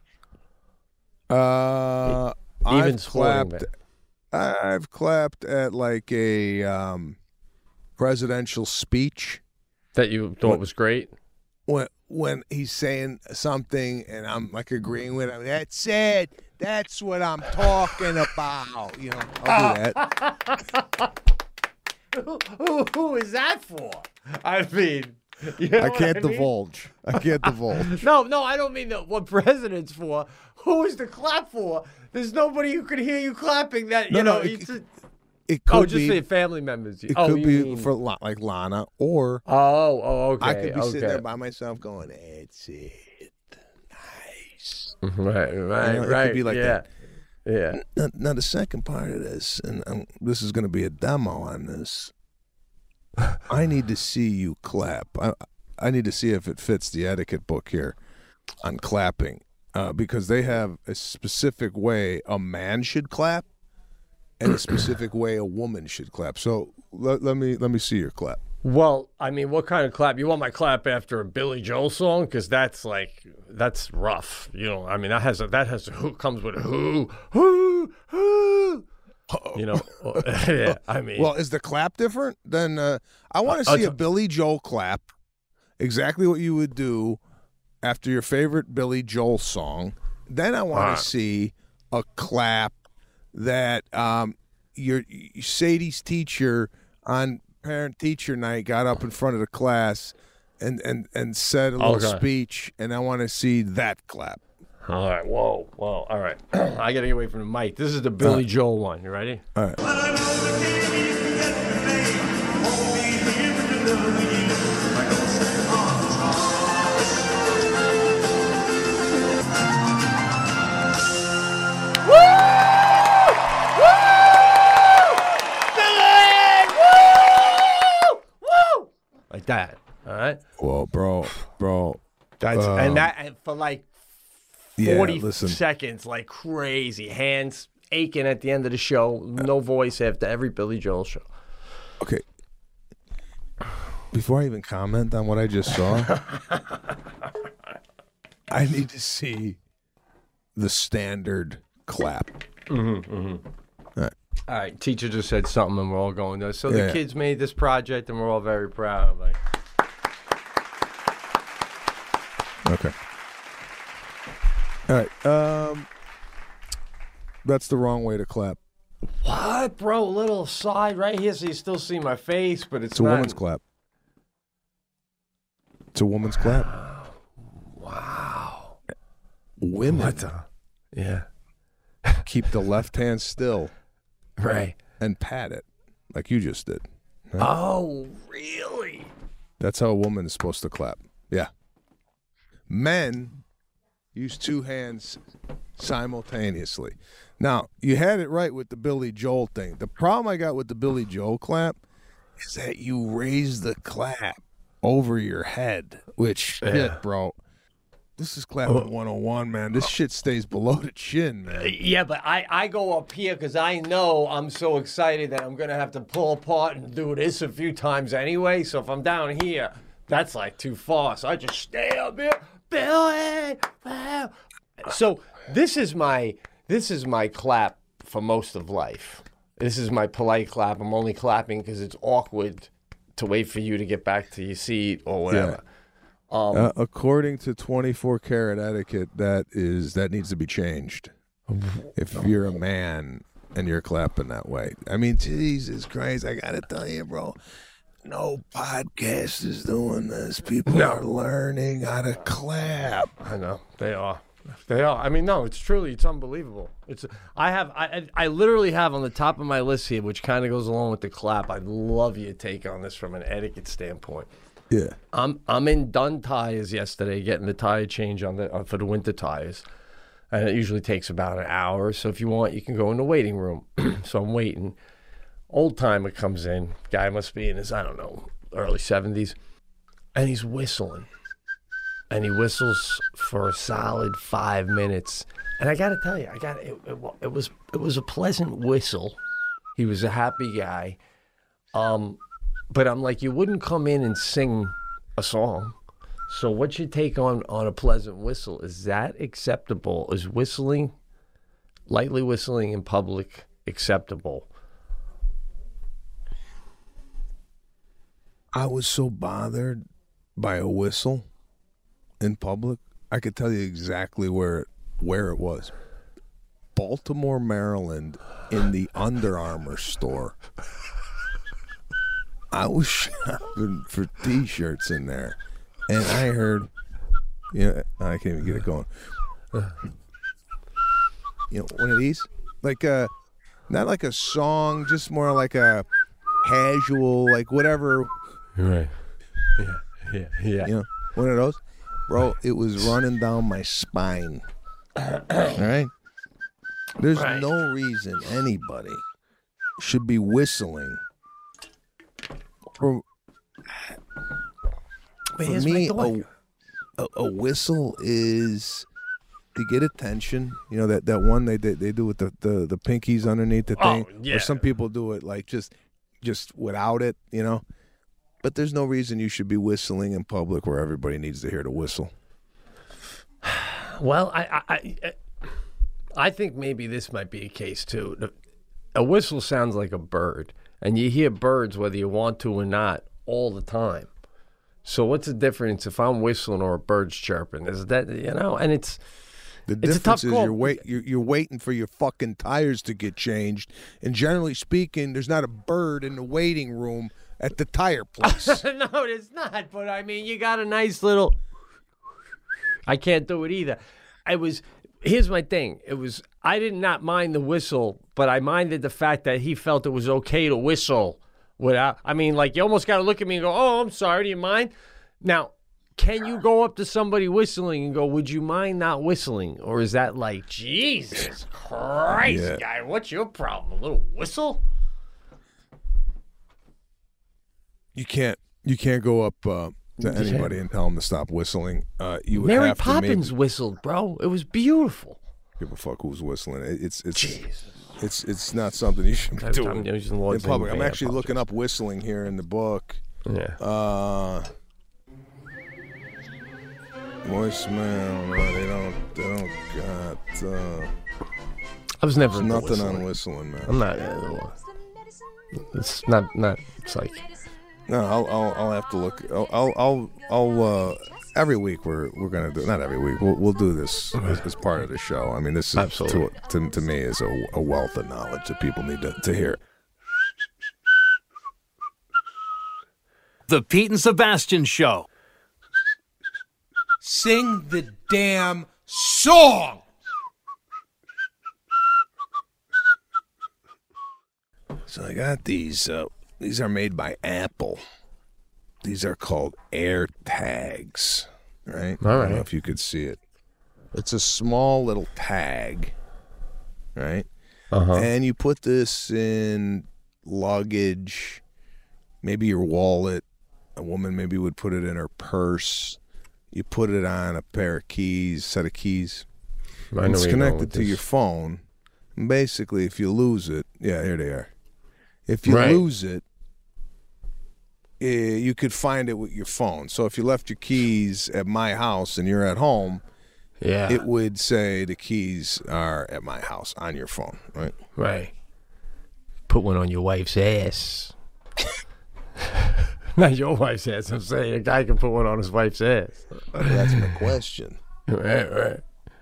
Even I've clapped at like a presidential speech that you thought was great. When he's saying something and I'm like agreeing with him, that's it. That's what I'm talking about. You know, I'll do that. Who is that for? I mean, I can't divulge. No, I don't mean what president's for. Who is the clap for? There's nobody who could hear you clapping. That it could be just say family members. It could be for like Lana or okay. I could be sitting there by myself going, "It's it, nice." Right. It could be like that. Yeah. Now the second part of this, and this is going to be a demo on this. I need to see you clap. I need to see if it fits the etiquette book here on clapping, because they have a specific way a man should clap and a specific way a woman should clap. So let me see your clap. Well, I mean, what kind of clap? You want my clap after a Billy Joel song? Because that's rough. You know, I mean, comes with a who. You know, yeah. I mean, well, is the clap different? Then I want to see a Billy Joel clap. Exactly what you would do after your favorite Billy Joel song. Then I want to see a clap that your Sadie's teacher on parent-teacher night got up in front of the class and said a little speech, and I want to see that clap. All right. Whoa. All right. I got to get away from the mic. This is the Billy Joel one. You ready? All right. Like that. All right. Well, bro. That's and for like 40 seconds, like crazy. Hands aching at the end of the show. No voice after every Billy Joel show. Okay. Before I even comment on what I just saw, I need to see the standard clap. All right. Teacher just said something, and we're all going there. So the kids made this project, and we're all very proud. Like, okay. All right. That's the wrong way to clap. What, bro? A little side right here, so you still see my face, but it's a woman's clap. It's a woman's clap. Wow. Women. Yeah. Keep the left hand still. Right. And pat it, like you just did. Right? Oh, really? That's how a woman is supposed to clap. Yeah. Men use two hands simultaneously. Now, you had it right with the Billy Joel thing. The problem I got with the Billy Joel clap is that you raise the clap over your head, which shit, bro. This is clapping 101, man. This shit stays below the chin, man. Yeah, but I go up here because I know I'm so excited that I'm going to have to pull apart and do this a few times anyway. So if I'm down here, that's like too far. So I just stay up here. Billy! So this is my clap for most of life. This is my polite clap. I'm only clapping because it's awkward to wait for you to get back to your seat or whatever. Yeah. According to 24 karat etiquette, that needs to be changed. If you're a man and you're clapping that way, I mean, Jesus Christ, I gotta tell you, bro, no podcast is doing this. People are learning how to clap. I know they are. I mean, no, it's unbelievable. I literally have on the top of my list here, which kind of goes along with the clap. I'd love your take on this from an etiquette standpoint. Yeah, I'm in Dunn Tires yesterday getting the tire change for the winter tires, and it usually takes about an hour. So if you want, you can go in the waiting room. So I'm waiting. Old timer comes in. Guy must be in his early 70s, and he's whistling, and he whistles for a solid 5 minutes. And I got to tell you, it was a pleasant whistle. He was a happy guy. But I'm like, you wouldn't come in and sing a song. So what's your take on a pleasant whistle? Is that acceptable? Is lightly whistling in public acceptable? I was so bothered by a whistle in public. I could tell you exactly where it was. Baltimore, Maryland, in the Under Armour store. I was shopping for T-shirts in there, and I heard, I can't even get it going. One of these, like not like a song, just more like a casual, like whatever. Right. Yeah. One of those, bro. It was running down my spine. All right. There's no reason anybody should be whistling. For me, a whistle is to get attention. That one they do with the pinkies underneath the thing. Yeah. Or some people do it like just without it. But there's no reason you should be whistling in public where everybody needs to hear the whistle. Well, I think maybe this might be a case too. A whistle sounds like a bird. And you hear birds, whether you want to or not, all the time. So what's the difference if I'm whistling or a bird's chirping? Is that, and it's the it's difference a tough is call. you're waiting for your fucking tires to get changed. And generally speaking, there's not a bird in the waiting room at the tire place. No, it's not. But I mean, you got a nice little. I can't do it either. Here's my thing. I did not mind the whistle, but I minded the fact that he felt it was okay to whistle without. I mean, like, you almost got to look at me and go, "Oh, I'm sorry. Do you mind?" Now, can you go up to somebody whistling and go, "Would you mind not whistling?" Or is that like, Jesus Christ, guy, what's your problem? A little whistle? You can't go up to anybody and tell them to stop whistling. You would Mary have Poppins to whistled, bro. It was beautiful. give a fuck who's whistling. Jesus. It's not something you should be doing in public. I'm actually looking up whistling here in the book. Yeah. Voicemail. They don't got. I was never nothing whistling. on whistling, man. I'm not the one. It's not psych. No, I'll have to look. I'll every week we're gonna do, not every week, we'll do this as part of the show. I mean, this is to me is a wealth of knowledge that people need to hear. The Pete and Sebastian Show. Sing the damn song. So I got these. These are made by Apple. These are called Air Tags, right? All right. I don't know if you could see it. It's a small little tag, right? Uh-huh. And you put this in luggage, maybe your wallet. A woman maybe would put it in her purse. You put it on a pair of keys, set of keys. It's connected to your phone. And basically, if you lose it, yeah, here they are. If you lose it, you could find it with your phone. So if you left your keys at my house and you're at home, it would say the keys are at my house on your phone, right? Right. Put one on your wife's ass. Not your wife's ass. I'm saying a guy can put one on his wife's ass. That's my question. Right.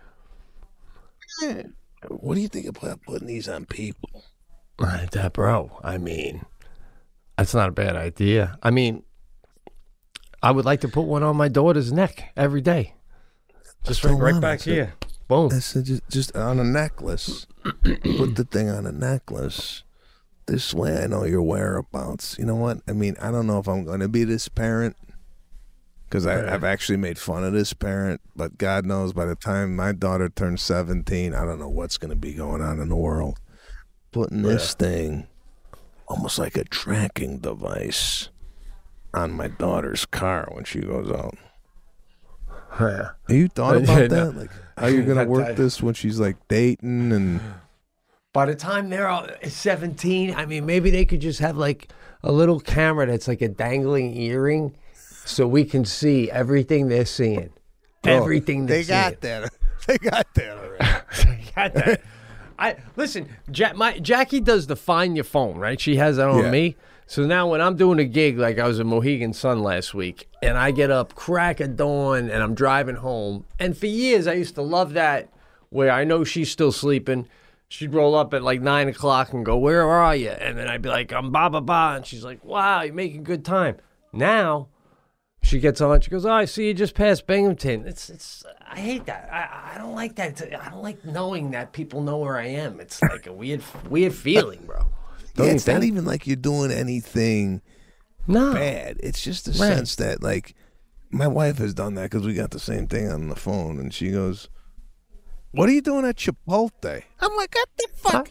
What do you think about putting these on people? Right, that bro. I mean, that's not a bad idea. I mean, I would like to put one on my daughter's neck every day. Just right back here. Boom. I said just on a necklace. Put the thing on a necklace. This way I know your whereabouts. You know what? I mean, I don't know if I'm going to be this parent because I've actually made fun of this parent, but God knows by the time my daughter turns 17, I don't know what's going to be going on in the world. Putting this thing almost like a tracking device on my daughter's car when she goes out. Yeah. Have you thought about that? Like how you're going to work this when she's like dating and... By the time they're 17, I mean, maybe they could just have like a little camera that's like a dangling earring so we can see everything they're seeing. Everything they're seeing. They got that already. They got that. Listen, Jackie does the Find Your Phone, right? She has that on me. So now when I'm doing a gig, like I was at Mohegan Sun last week, and I get up crack of dawn and I'm driving home. And for years, I used to love that where I know she's still sleeping. She'd roll up at like 9 o'clock and go, "Where are you?" And then I'd be like, "I'm ba ba ba," and she's like, "Wow, you're making good time." Now she gets on. She goes, "Oh, I see you just passed Binghamton." It's. I hate that. I don't like that. I don't like knowing that people know where I am. It's like a weird feeling, bro. It's not even like you're doing anything bad. It's just the sense that like my wife has done that because we got the same thing on the phone, and she goes, "What are you doing at Chipotle?" I'm like, "What the fuck?"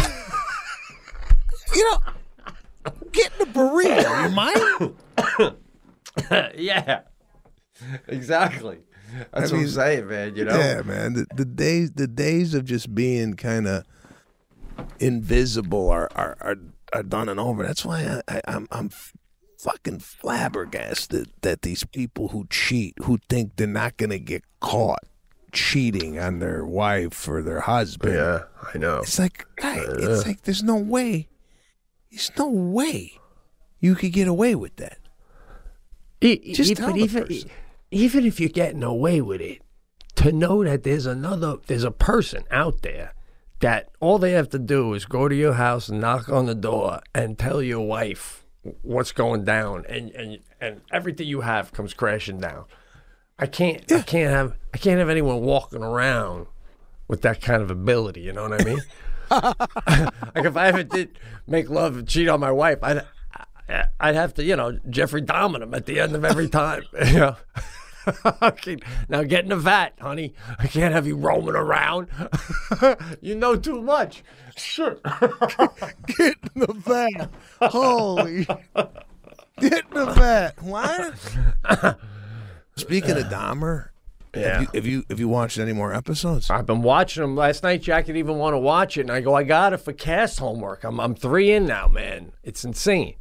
You know, getting a burrito, you mind? Yeah, exactly. That's what I'm saying, man. You know? Yeah, man. The days of just being kind of invisible are done and over. That's why I'm fucking flabbergasted that these people who cheat, who think they're not gonna get caught cheating on their wife or their husband. Yeah, I know. It's like, it's like there's no way you could get away with that. Even if you're getting away with it, to know that there's a person out there that all they have to do is go to your house and knock on the door and tell your wife what's going down, and everything you have comes crashing down. I can't have anyone walking around with that kind of ability. You know what I mean? Like if I ever did make love and cheat on my wife, I'd have to, Jeffrey Dahmer him at the end of every time. Okay, now get in the vat, honey. I can't have you roaming around. You know too much. Sure. Get in the vat. Holy. Get in the vat. What? Speaking of Dahmer, have you watched any more episodes? I've been watching them. Last night, Jack didn't even want to watch it, and I go, I got it for cast homework. I'm 3 in now, man. It's insane.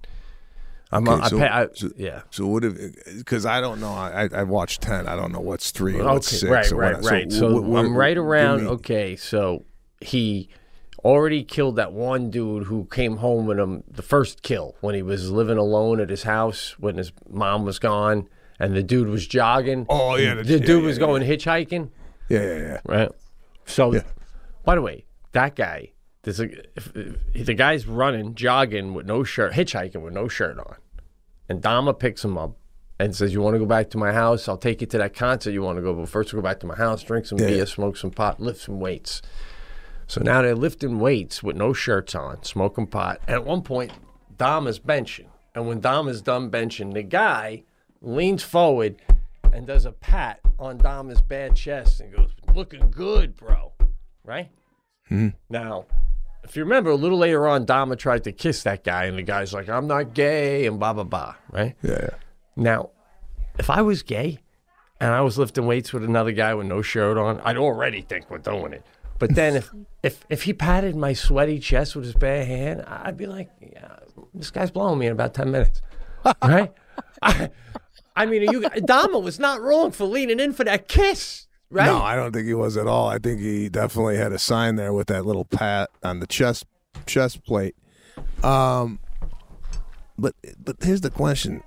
So what if? Because I don't know. I watched 10. I don't know what's 3 and what's 6. Right. So I'm right around. Okay, so he already killed that one dude who came home with him. The first kill when he was living alone at his house when his mom was gone, and the dude was jogging. Oh yeah, the dude was going hitchhiking. Yeah. Right. So, by the way, that guy. The guy's running, jogging with no shirt, hitchhiking with no shirt on. And Dahmer picks him up and says, "You want to go back to my house? I'll take you to that concert you want to go. But first we'll go back to my house, drink some beer, smoke some pot, lift some weights." So now they're lifting weights with no shirts on, smoking pot. And at one point, Dahmer's benching. And when Dahmer's done benching, the guy leans forward and does a pat on Dahmer's bad chest and goes, "Looking good, bro." Right? Mm-hmm. Now, if you remember, a little later on, Dahmer tried to kiss that guy, and the guy's like, I'm not gay, and blah, blah, blah, right? Yeah. Now, if I was gay and I was lifting weights with another guy with no shirt on, I'd already think we're doing it. But then if he patted my sweaty chest with his bare hand, I'd be like, yeah, this guy's blowing me in about 10 minutes, right? I mean, Dahmer was not wrong for leaning in for that kiss, right? No, I don't think he was at all. I think he definitely had a sign there with that little pat on the chest plate. But here's the question.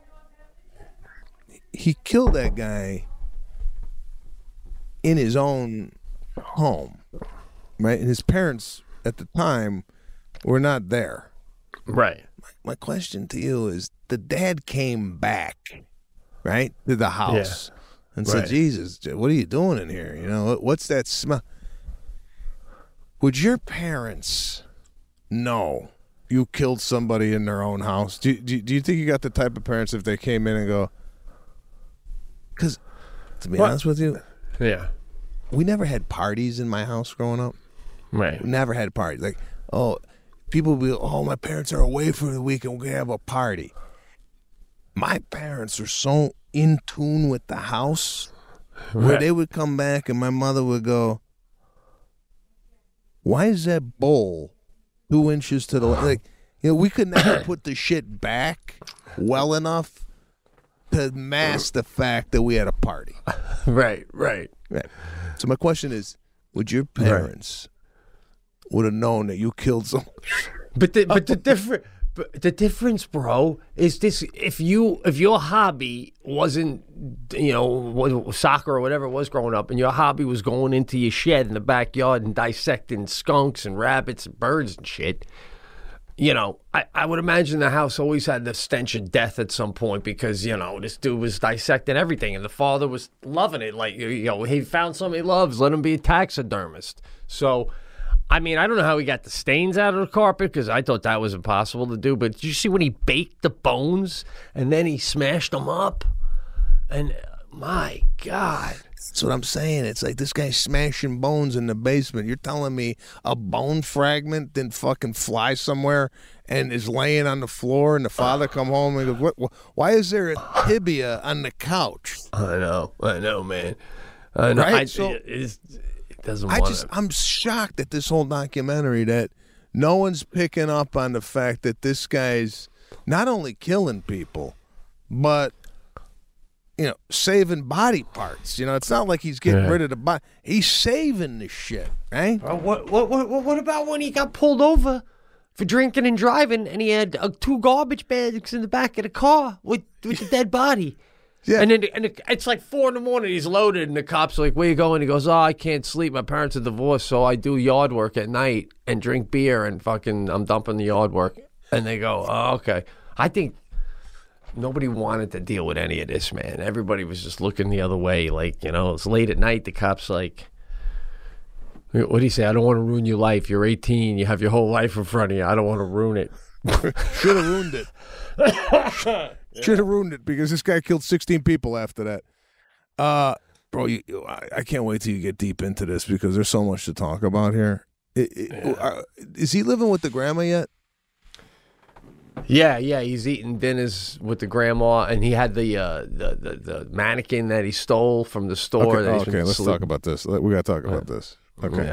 He killed that guy in his own home, right? And his parents at the time were not there. Right. My question to you is, the dad came back, right, to the house and said, Jesus, what are you doing in here? You know, what's that smell? Would your parents know you killed somebody in their own house? Do you think you got the type of parents if they came in and go, because to be honest with you, we never had parties in my house growing up. Right. We never had parties. Like, people will be, my parents are away for the weekend, we're going to have a party. My parents are so in tune with the house where they would come back and my mother would go, why is that bowl 2 inches to the left? Like, we could never put the shit back well enough to mask the fact that we had a party. Right. So my question is, would your parents would have known that you killed someone? But the difference, bro, is this: if your hobby wasn't, soccer or whatever it was growing up, and your hobby was going into your shed in the backyard and dissecting skunks and rabbits and birds and shit, I would imagine the house always had the stench of death at some point because, this dude was dissecting everything and the father was loving it. Like, he found something he loves, let him be a taxidermist. So, I mean, I don't know how he got the stains out of the carpet because I thought that was impossible to do. But did you see when he baked the bones and then he smashed them up? And my God. That's what I'm saying. It's like this guy's smashing bones in the basement. You're telling me a bone fragment didn't fucking fly somewhere and is laying on the floor and the father come home and goes, "What? Why is there a tibia on the couch?" I know, man. I know. Right? I'm shocked at this whole documentary that no one's picking up on the fact that this guy's not only killing people, but saving body parts. It's not like he's getting rid of the body. He's saving the shit, right? What about when he got pulled over for drinking and driving and he had 2 garbage bags in the back of the car with the dead body? Yeah. And it's like 4 a.m. He's loaded and the cops are like, "Where you going?" He goes, I can't sleep. My parents are divorced, so I do yard work at night and drink beer and I'm dumping the yard work. And they go, "Oh, okay." I think nobody wanted to deal with any of this, man. Everybody was just looking the other way. Like, it's late at night. The cops like, what do you say? I don't want to ruin your life. You're 18. You have your whole life in front of you. I don't want to ruin it. Should have ruined it. Should have ruined it because this guy killed 16 people after that. Bro, I can't wait till you get deep into this because there's so much to talk about here. Is he living with the grandma yet? Yeah, he's eating dinners with the grandma, and he had the mannequin that he stole from the store. Okay, let's talk about this. We got to talk about this. Okay.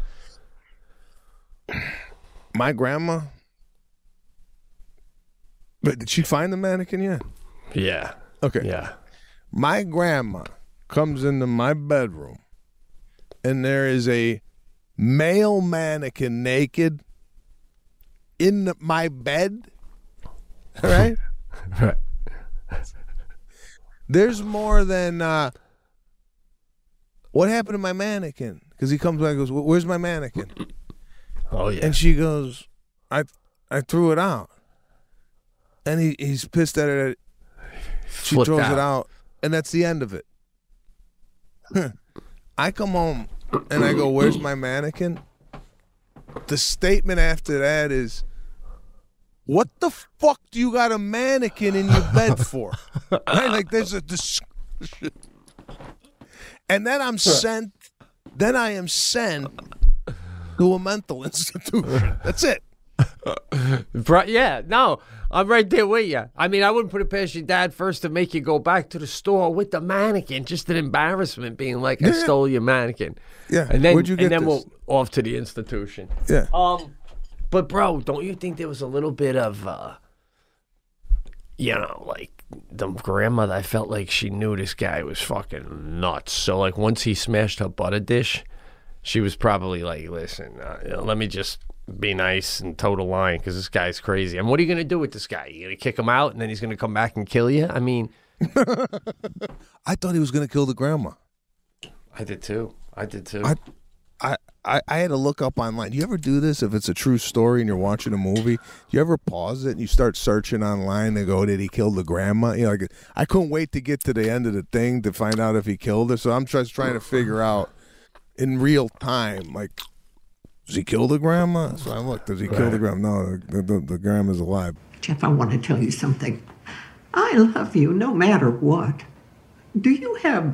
Yeah. My grandma, but did she find the mannequin yet? Yeah. Okay. Yeah. My grandma comes into my bedroom, and there is a male mannequin naked in my bed. All right? Right. There's more than what happened to my mannequin? Because he comes back and goes, "Where's my mannequin?" Oh, yeah. And she goes, I threw it out. And he's pissed at her that she throws it out. And that's the end of it. I come home and I go, "Where's my mannequin?" The statement after that is, "What the fuck do you got a mannequin in your bed for?" Right? Like there's a discussion. And then I am sent to a mental institution. That's it. Yeah, no, I'm right there with you. I mean, I wouldn't put it past your dad first to make you go back to the store with the mannequin. Just an embarrassment, being like, I stole your mannequin. Yeah, and then where'd you get this? we'll off to the institution. Yeah. But bro, don't you think there was a little bit of, like the grandmother? I felt like she knew this guy was fucking nuts. So like once he smashed her butter dish, she was probably like, listen, let me just be nice and toe the line because this guy's crazy. And what are you going to do with this guy? You going to kick him out and then he's going to come back and kill you? I mean. I thought he was going to kill the grandma. I did too. I had to look up online. Do you ever do this if it's a true story and you're watching a movie? Do you ever pause it and you start searching online and go, did he kill the grandma? You know, like I couldn't wait to get to the end of the thing to find out if he killed her. So I'm just trying to figure out in real time, like, does he kill the grandma? So I looked, does he kill the grandma? No, the grandma's alive. Jeff, I want to tell you something. I love you no matter what. Do you have,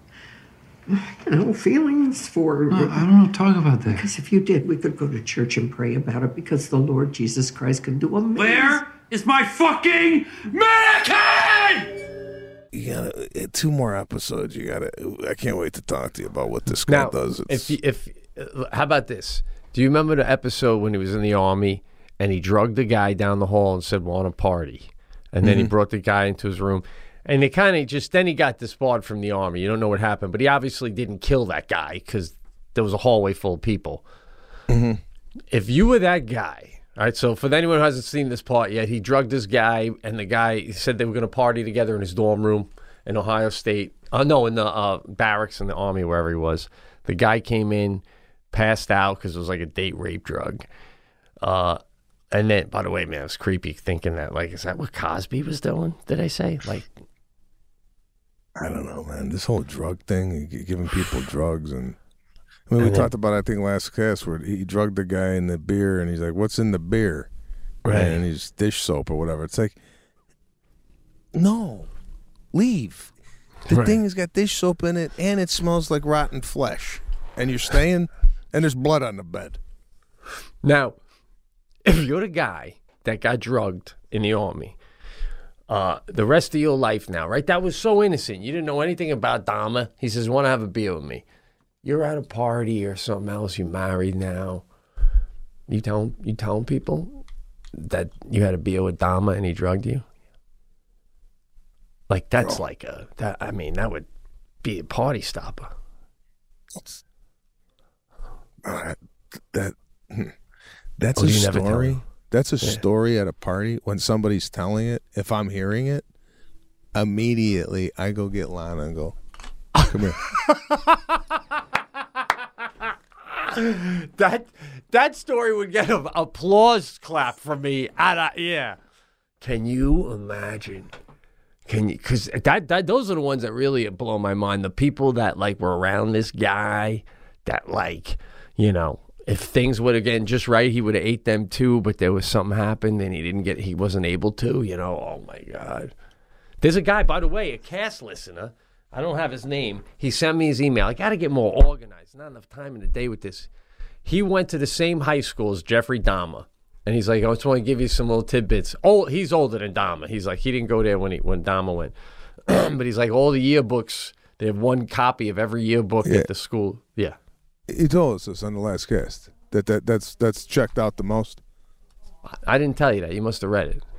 feelings for... No, I don't want to talk about that. Because if you did, we could go to church and pray about it because the Lord Jesus Christ can do amazing... Where is my fucking mannequin? You gotta, 2 more episodes. I can't wait to talk to you about what this guy does. How about this? Do you remember the episode when he was in the army and he drugged the guy down the hall and said, want a party? And then he brought the guy into his room. And they kind of then he got disbarred from the army. You don't know what happened. But he obviously didn't kill that guy because there was a hallway full of people. Mm-hmm. If you were that guy, all right, so for anyone who hasn't seen this part yet, he drugged this guy and the guy said they were going to party together in his dorm room in Ohio State. In the barracks in the army, wherever he was. The guy came in, passed out because it was like a date rape drug. And then, by the way, man, it was creepy thinking that, like, is that what Cosby was doing? Did I say? Like, I don't know, man. This whole drug thing, giving people drugs. And I mean, we talked about, I think, last cast where he drugged the guy in the beer and he's like, what's in the beer? Right. And he's dish soap or whatever. It's like, no, leave. The thing has got dish soap in it and it smells like rotten flesh. And you're staying and there's blood on the bed. Now, if you're the guy that got drugged in the army, the rest of your life now, right? That was so innocent. You didn't know anything about Dahmer. He says, want to have a beer with me? You're at a party or something else. You married now. You telling people that you had a beer with Dahmer and he drugged you? Like, that's that would be a party stopper. That's a story. That's a story at a party when somebody's telling it. If I'm hearing it, immediately I go get Lana and go, come here. That story would get an applause clap from me. Yeah. Can you imagine? Because those are the ones that really blow my mind. The people that like were around this guy that if things would have gotten just right, he would have ate them too, but there was something happened and he wasn't able to, oh my God. There's a guy, by the way, a cast listener. I don't have his name. He sent me his email. I got to get more organized. Not enough time in the day with this. He went to the same high school as Jeffrey Dahmer. And he's like, I just want to give you some little tidbits. Oh, he's older than Dahmer. He's like, he didn't go there when Dahmer went. But he's like, all the yearbooks, they have one copy of every yearbook at the school. Yeah. He told us this on the last cast. That's checked out the most. I didn't tell you that. You must have read it.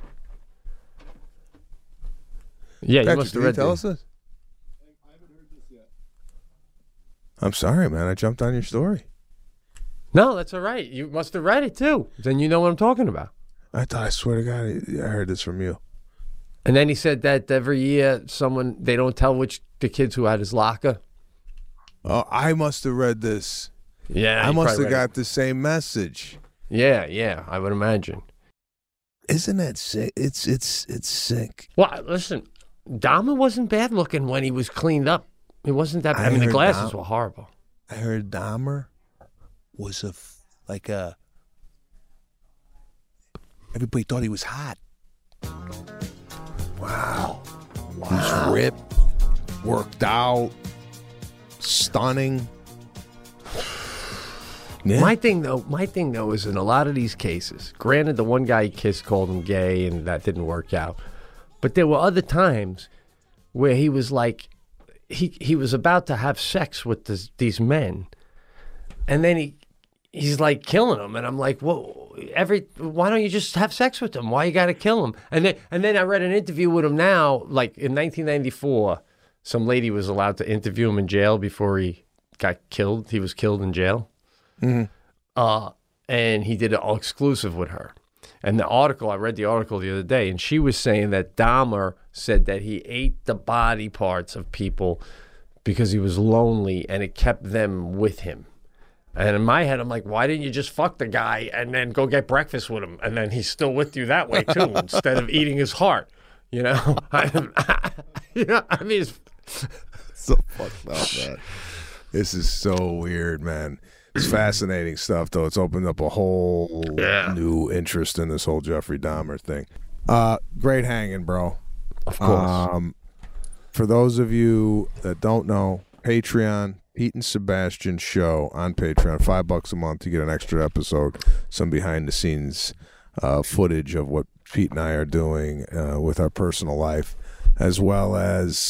Yeah, Patrick, you must have read it. Tell us this? I haven't heard this yet. I'm sorry, man. I jumped on your story. No, that's all right. You must have read it too. Then you know what I'm talking about. I swear to God, I heard this from you. And then he said that every year they don't tell the kids who had his locker. Oh, I must have read this. Yeah, I must have got the same message. Yeah, I would imagine. Isn't that sick? It's sick. Well, listen, Dahmer wasn't bad looking when he was cleaned up. He wasn't that bad. I mean, the glasses were horrible. I heard Dahmer was everybody thought he was hot. Wow. He was ripped, worked out, stunning. Yeah. My thing though is in a lot of these cases, granted the one guy he kissed called him gay and that didn't work out, but there were other times where he was like, he was about to have sex with these men, and then he's like killing them, and I'm like, whoa, why don't you just have sex with them? Why you got to kill them? And then I read an interview with him now, like in 1994, some lady was allowed to interview him in jail before he got killed. He was killed in jail. Mm-hmm. And he did an all exclusive with her. And I read the article the other day, and she was saying that Dahmer said that he ate the body parts of people because he was lonely and it kept them with him. And in my head, I'm like, why didn't you just fuck the guy and then go get breakfast with him? And then he's still with you that way, too, instead of eating his heart. You know? I mean, it's so fucked up, man. This is so weird, man. It's fascinating stuff, though. It's opened up a whole new interest in this whole Jeffrey Dahmer thing. Great hanging, bro. Of course. For those of you that don't know, Patreon, Pete and Sebastian show on Patreon, $5 a month. You get an extra episode, some behind-the-scenes footage of what Pete and I are doing with our personal life, as well as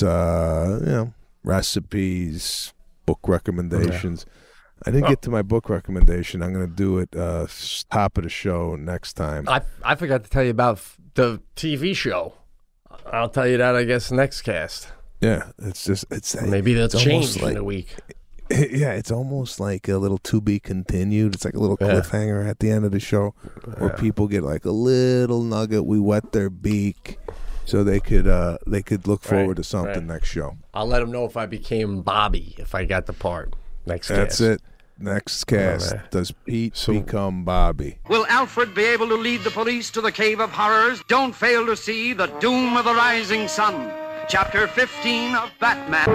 recipes, book recommendations. I didn't get to my book recommendation. I'm going to do it top of the show next time. I forgot to tell you about the TV show. I'll tell you that, I guess, next cast. Yeah, maybe that's changed in a week. Yeah, it's almost like a little to be continued. It's like a little cliffhanger at the end of the show where people get like a little nugget. We wet their beak so they could look forward to something next show. I'll let them know if I became Bobby, if I got the part. Next cast. That's it. Next cast. Does Pete become Bobby? Will Alfred be able to lead the police to the Cave of Horrors? Don't fail to see The Doom of the Rising Sun, Chapter 15 of Batman.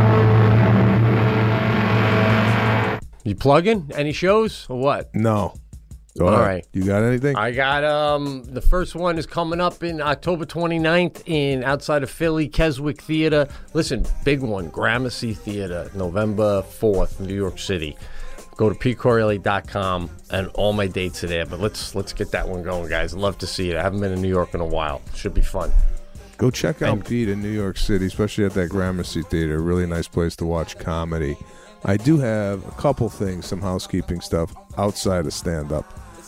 You plugging any shows or what? No. All right. You got anything? I got the first one is coming up in October 29th outside of Philly, Keswick Theater. Listen, big one, Gramercy Theater, November 4th, New York City. Go to PeteCorleone.com and all my dates are there. But let's get that one going, guys. I'd love to see it. I haven't been in New York in a while. Should be fun. Go check out Pete in New York City, especially at that Gramercy Theater. Really nice place to watch comedy. I do have a couple things, some housekeeping stuff outside of stand-up.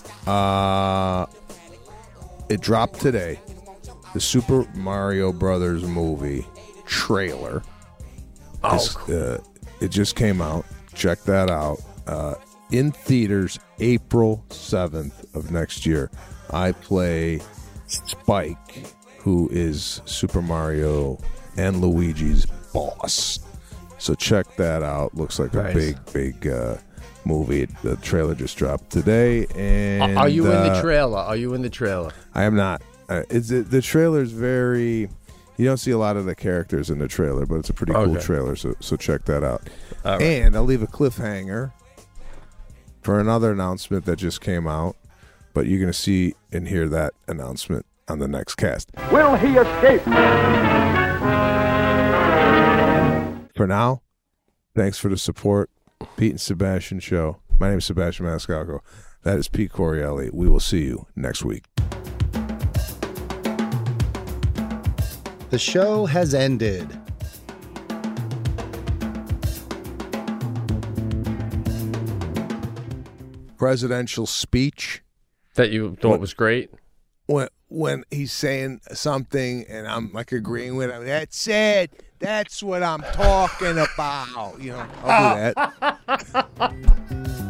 It dropped today. The Super Mario Brothers movie trailer. Cool. It just came out. Check that out. In theaters April 7th of next year. I play Spike, who is Super Mario and Luigi's boss. So check that out. Looks like a big movie. The trailer just dropped today. And are you in the trailer? I am not. The trailer's very. You don't see a lot of the characters in the trailer, but it's a pretty cool trailer. So check that out. Right. And I'll leave a cliffhanger for another announcement that just came out. But you're going to see and hear that announcement on the next cast. Will he escape? For now, thanks for the support. Pete and Sebastian show. My name is Sebastian Maniscalco. That is Pete Correale. We will see you next week. The show has ended. Presidential speech that you thought was great. When he's saying something and I'm like agreeing with him, that's it. That's what I'm talking about. You know, I'll do that.